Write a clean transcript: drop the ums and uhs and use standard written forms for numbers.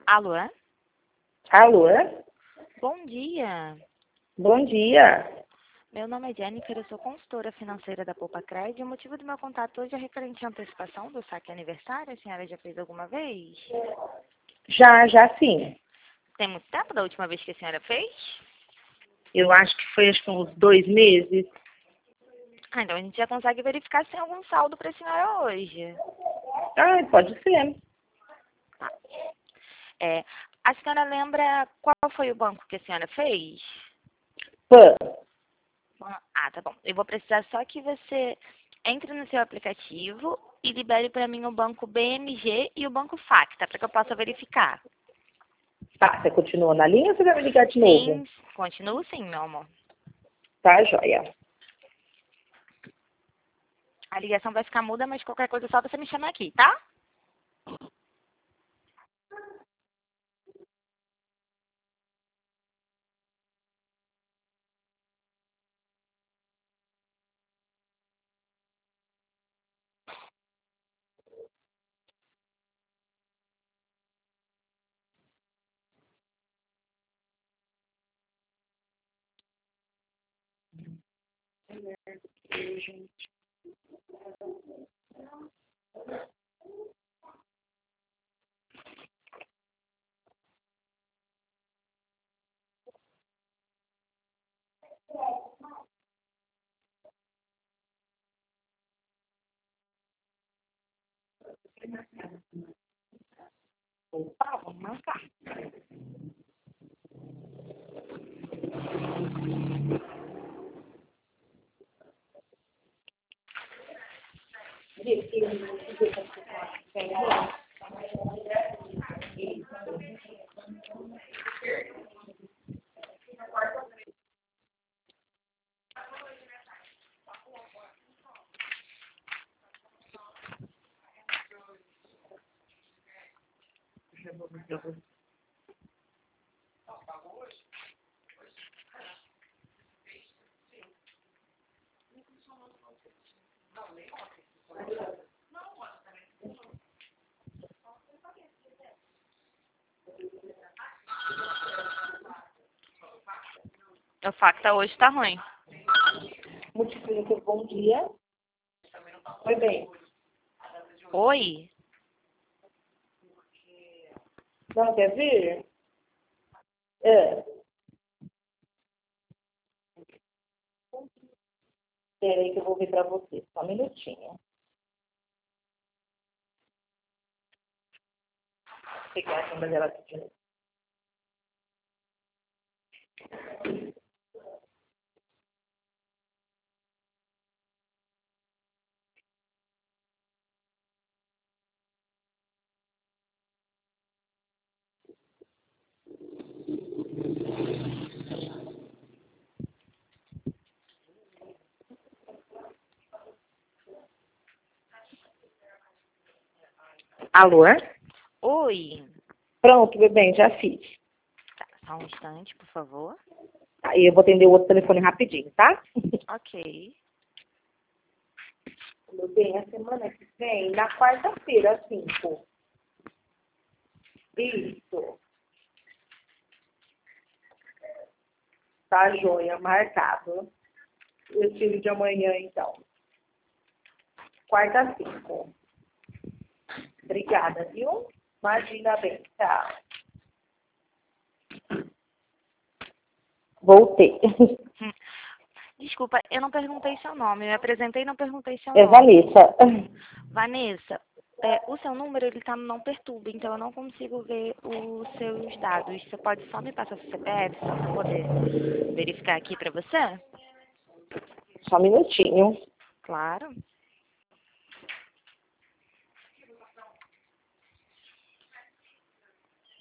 Alô? Alô? Bom dia. Bom dia. Meu nome é Jennifer, eu sou consultora financeira da Poupa Cred. O motivo do meu contato hoje é referente à antecipação do saque aniversário. A senhora já fez alguma vez? Já sim. Tem muito tempo da última vez que a senhora fez? Eu acho que foi uns 2 meses. Então a gente já consegue verificar se tem algum saldo para a senhora hoje. Ah, pode ser. Tá. A senhora lembra qual foi o banco que a senhora fez? Pã. Tá bom. Eu vou precisar só que você entre no seu aplicativo e libere para mim o banco BMG e o banco Facta, para que eu possa verificar. Tá, você continua na linha ou você vai me ligar de novo? Sim, continuo sim, meu amor. Tá, joia. A ligação vai ficar muda, mas qualquer coisa é só você me chamar aqui, tá? Opa, vamos marcar. O Facta hoje tá ruim. Multiplica, bom dia. Oi, bem. Oi? Não quer vir? É. Espera aí que eu vou ver pra você. Só um minutinho. Vou pegar a câmera dela aqui de novo. Alô? Oi? Pronto, bebê, já fiz. Tá, só um instante, por favor. Aí eu vou atender o outro telefone rapidinho, tá? Ok. Meu bem, a semana que vem, na quarta-feira, 5. Isso. Tá, joia, marcado. Eu tiro de amanhã, então. Quarta, 5. Obrigada, viu? Imagina bem, tchau. Voltei. Desculpa, eu não perguntei seu nome. Eu me apresentei e não perguntei seu É nome. Vanessa. Vanessa, o seu número ele tá no não perturbe, então eu não consigo ver os seus dados. Você pode só me passar seu CPF, só para poder verificar aqui para você? Só um minutinho. Claro.